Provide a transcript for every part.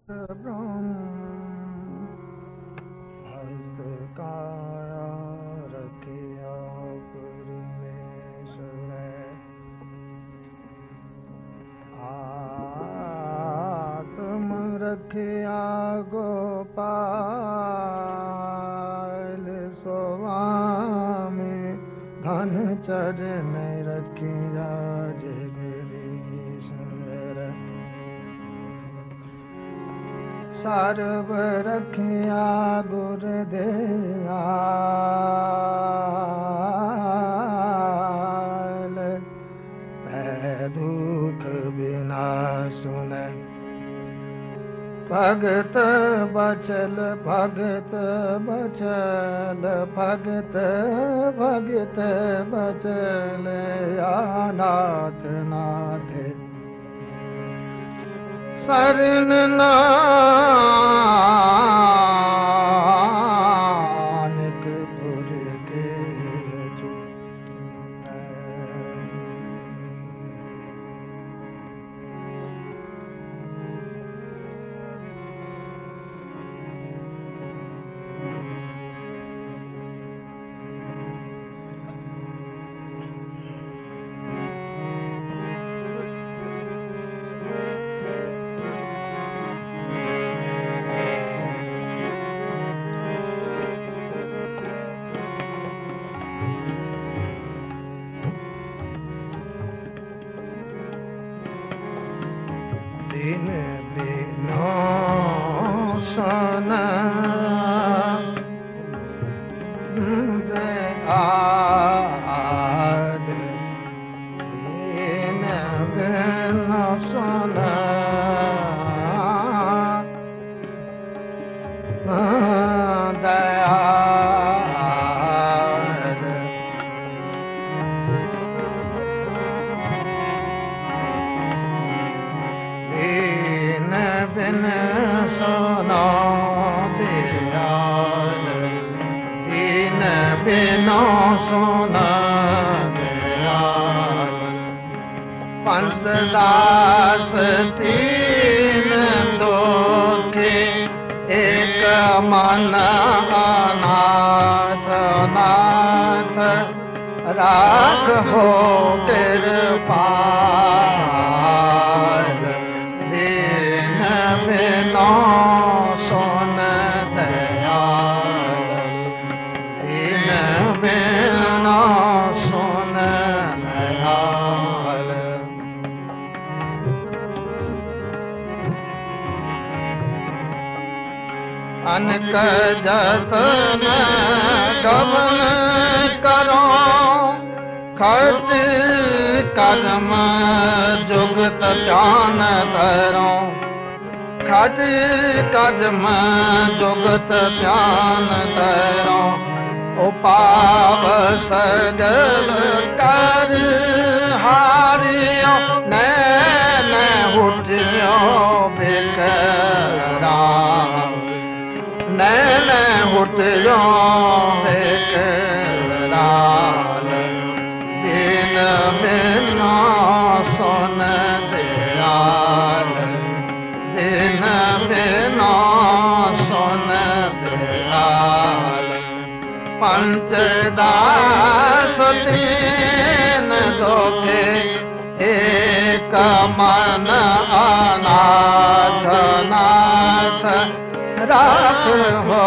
ब्रह्म हस्त काया रखिया परमेश्वर आत्म रखिया गोपाल स्वामी धन चरण रखिया सर्व रखिया गुरुदयाल दुख बिना सुन भगत बचल भगत बचल भगत भगत बचल नाथ नाथ शरण नानक पुर के दिन बिनो सोना दयाल दिन बिनो सोना दयाल दीन बिन सोना दयाल दीन बिनो सोना दयाल पंचदास तीन दुखी एक मन अनाथ नाथ राख हो कृपाल दीन बिनो सोन दयाल दीन बिनो सोन दयाल अनक जतन गवन करो खर्च कर्म जुगत ध्यान धरो खर्च कर्म जुगत ध्यान धरो उपाव सगल कर हारियो नैन उठियो बिकराम नैन उठियो बिकराल दीन बिनो सोन दयाल दीन बिनो सोन दयाल पंचदास तीन दुखे एक मन अनाथ नाथ राख हो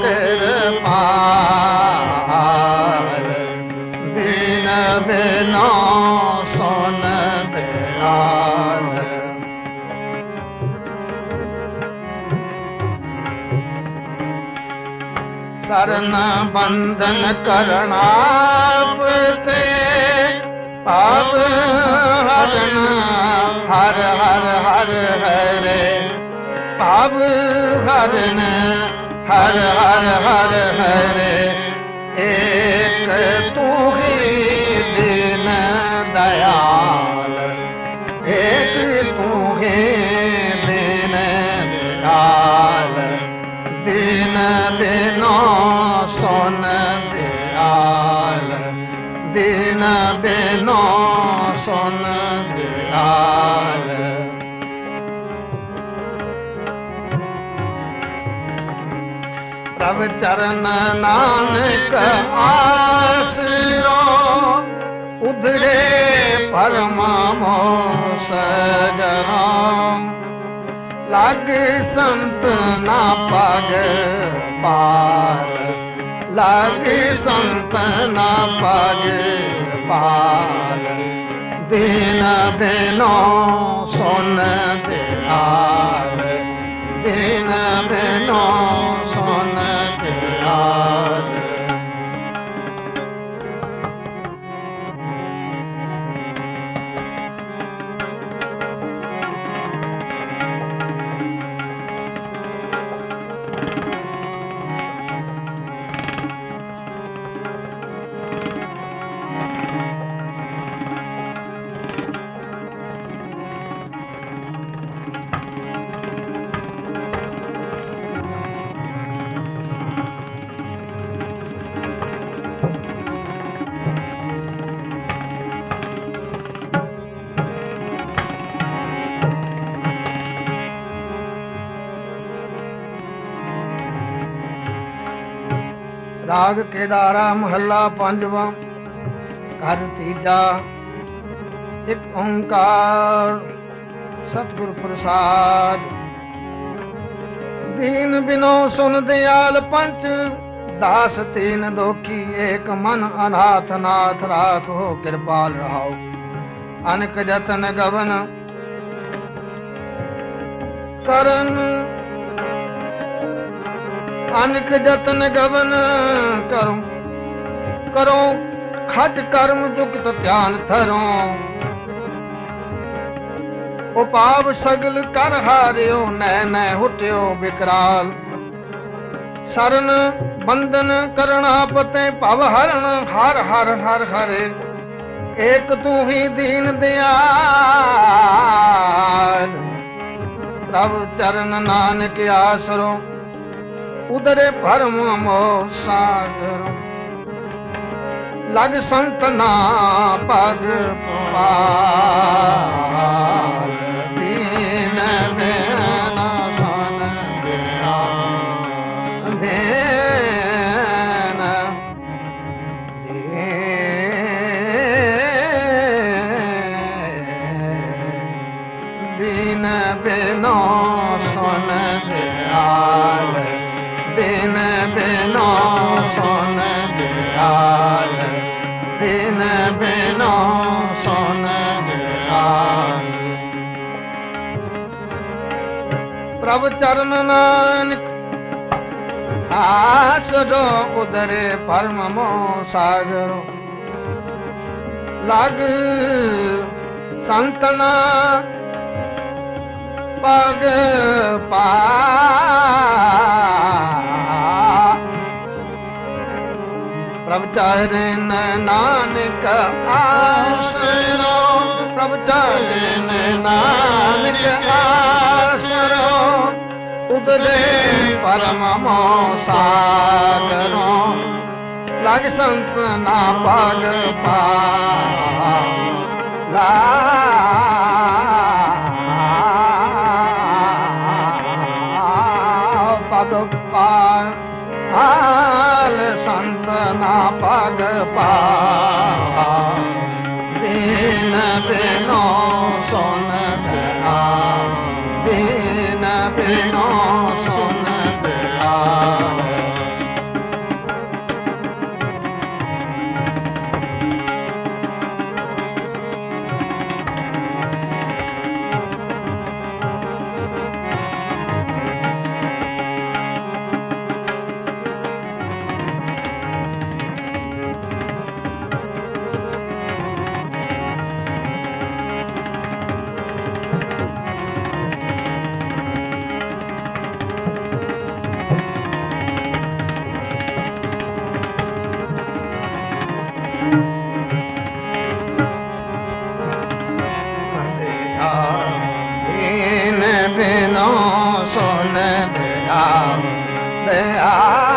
कृपाल दीन बिनो सोन दयाल शरण बंधन करणापते पाप हरण हर हर हर हरे पाप हरण हर हर हर हरे एक तू ही दीन दयाल एक तू ही दीन दयाल दीन बिनो सोन दयाल दीन बिनो सोन दयाल प्रभ चरण नानक आसरो, उधरे परम सगरो, लाग संत ना पग पार, लाग संत ना पग पार, दीन बिनो सुन दयाल, दीन बिनो सुन दयाल। राग केदारा महला पंजवा, घर तीजा। एक ओंकार सतगुरु प्रसाद, दीन बिनो सुन दयाल पंच, दास तीन दोखी एक मन, अनाथ नाथ राख हो कृपाल रहाओ। अनक जतन गवन करन, अनक जतन गवन करो, करो खट कर्म जुगत ध्यान धरो। उपाव सगल कर हारियो, नੈ नੈ हुट्यो विकराल। शरण बंधन करना पते भव हरण, हर हर हर हरे एक तू ही दीन दयाल। प्रभु चरण नानक आसरो, उदरे भरम मोह सागर। लग संत ना पग पार, दीन बिन सुन दयाल। दीन बिनो सुन दयाल, दीन बिनो सुन दयाल, दीन बिनो सुन दयाल। प्रभु चरण नानक आसरो, उदरे परम सागरो। लग संतना पग पार, प्रभु चरण नानक आसरो, प्रभु चरण नानक आसरो। उदरे परम सागरो, लग संत ना पग पार, पग पाल संत ना पग पाल। दीन बिनो सुन दयाल, दीन बिनो सुन दयाल। बिनो सुन दयाल, दयाल।